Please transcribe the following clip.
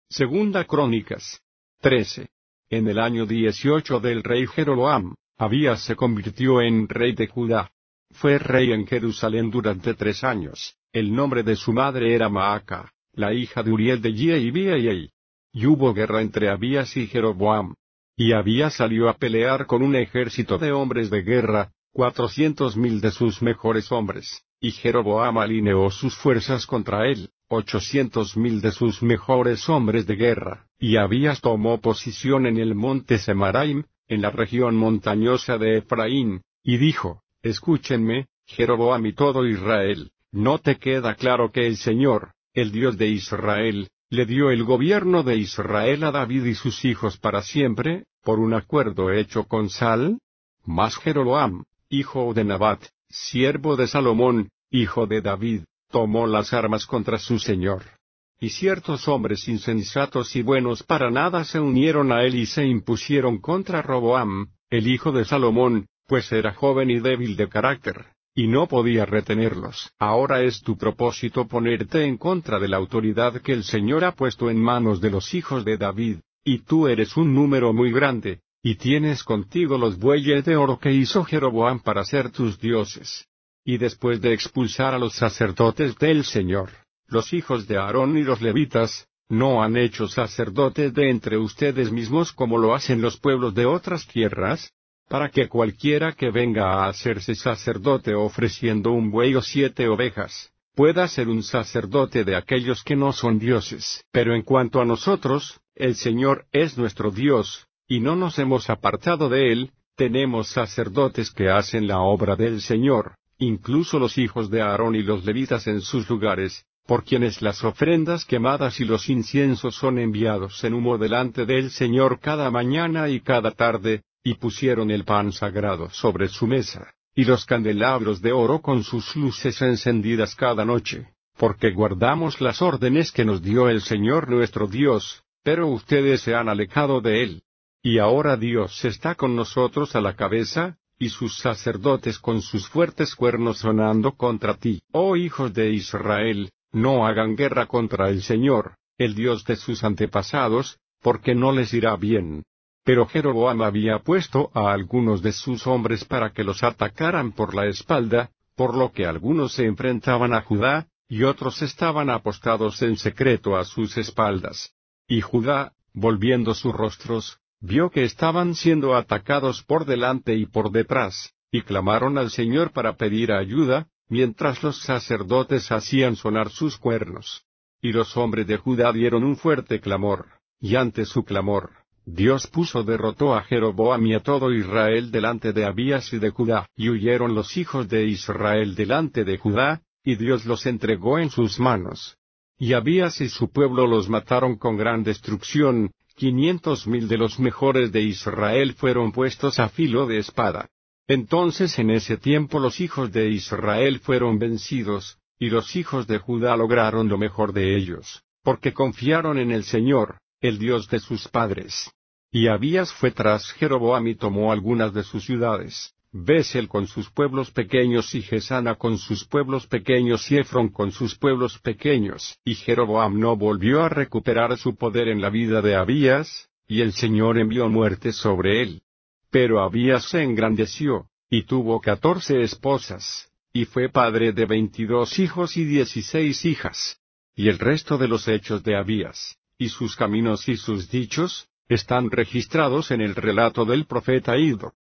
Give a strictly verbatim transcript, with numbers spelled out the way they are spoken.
Segunda Crónicas trece. En el año dieciocho del rey Jeroboam, Abías se convirtió en rey de Judá. Fue rey en Jerusalén durante tres años. El nombre de su madre era Maaca, la hija de Uriel de Jeibiei. Y hubo guerra entre Abías y Jeroboam. Y Abías salió a pelear con un ejército de hombres de guerra, cuatrocientos mil de sus mejores hombres, y Jeroboam alineó sus fuerzas contra él, ochocientos mil de sus mejores hombres de guerra, y Abías tomó posición en el monte Semaraim, en la región montañosa de Efraín, y dijo: Escúchenme, Jeroboam y todo Israel, ¿no te queda claro que el Señor, el Dios de Israel, le dio el gobierno de Israel a David y sus hijos para siempre, por un acuerdo hecho con Sal? Mas Jeroboam, hijo de Nabat, siervo de Salomón, hijo de David, tomó las armas contra su señor. Y ciertos hombres insensatos y buenos para nada se unieron a él y se impusieron contra Roboam, el hijo de Salomón, pues era joven y débil de carácter, y no podía retenerlos. Ahora es tu propósito ponerte en contra de la autoridad que el Señor ha puesto en manos de los hijos de David, y tú eres un número muy grande, y tienes contigo los bueyes de oro que hizo Jeroboam para ser tus dioses. Y después de expulsar a los sacerdotes del Señor, los hijos de Aarón y los levitas, ¿no han hecho sacerdotes de entre ustedes mismos como lo hacen los pueblos de otras tierras? Para que cualquiera que venga a hacerse sacerdote ofreciendo un buey o siete ovejas, pueda ser un sacerdote de aquellos que no son dioses. Pero en cuanto a nosotros, el Señor es nuestro Dios, y no nos hemos apartado de Él, tenemos sacerdotes que hacen la obra del Señor, incluso los hijos de Aarón y los levitas en sus lugares, por quienes las ofrendas quemadas y los inciensos son enviados en humo delante del Señor cada mañana y cada tarde, y pusieron el pan sagrado sobre su mesa, y los candelabros de oro con sus luces encendidas cada noche, porque guardamos las órdenes que nos dio el Señor nuestro Dios, pero ustedes se han alejado de Él. Y ahora Dios está con nosotros a la cabeza, y sus sacerdotes con sus fuertes cuernos sonando contra ti. Oh hijos de Israel, no hagan guerra contra el Señor, el Dios de sus antepasados, porque no les irá bien. Pero Jeroboam había puesto a algunos de sus hombres para que los atacaran por la espalda, por lo que algunos se enfrentaban a Judá, y otros estaban apostados en secreto a sus espaldas. Y Judá, volviendo sus rostros, vio que estaban siendo atacados por delante y por detrás, y clamaron al Señor para pedir ayuda, mientras los sacerdotes hacían sonar sus cuernos. Y los hombres de Judá dieron un fuerte clamor, y ante su clamor, Dios puso derrotó a Jeroboam y a todo Israel delante de Abías y de Judá, y huyeron los hijos de Israel delante de Judá, y Dios los entregó en sus manos. Y Abías y su pueblo los mataron con gran destrucción, quinientos mil de los mejores de Israel fueron puestos a filo de espada. Entonces en ese tiempo los hijos de Israel fueron vencidos, y los hijos de Judá lograron lo mejor de ellos, porque confiaron en el Señor, el Dios de sus padres. Y Abías fue tras Jeroboam y tomó algunas de sus ciudades, Besel con sus pueblos pequeños y Gesana con sus pueblos pequeños y Efrón con sus pueblos pequeños. Y Jeroboam no volvió a recuperar su poder en la vida de Abías, y el Señor envió muerte sobre él. Pero Abías se engrandeció, y tuvo catorce esposas, y fue padre de veintidós hijos y dieciséis hijas. Y el resto de los hechos de Abías, y sus caminos y sus dichos, están registrados en el relato del profeta Iddo.